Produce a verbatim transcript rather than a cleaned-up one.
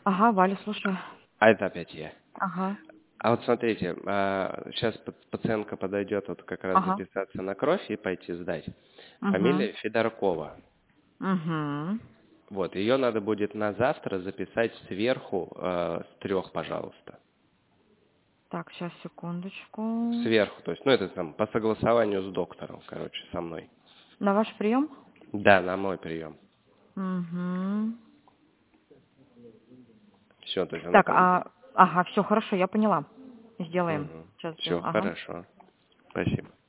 Ага, Валя, слушаю. А это опять я. Ага, А вот смотрите, сейчас пациентка подойдет вот как раз ага. записаться на кровь и пойти сдать. Угу. Фамилия Федоркова. Угу. Вот, ее надо будет на завтра записать сверху э, с трех, пожалуйста. Так, сейчас, секундочку. Сверху, то есть, ну это там по согласованию с доктором, короче, со мной. На ваш прием? Да, на мой прием. Угу. Все, то есть она Так, там... а... Ага, все, хорошо, я поняла. Сделаем. Сейчас Все, сделаем. Ага. хорошо. Спасибо.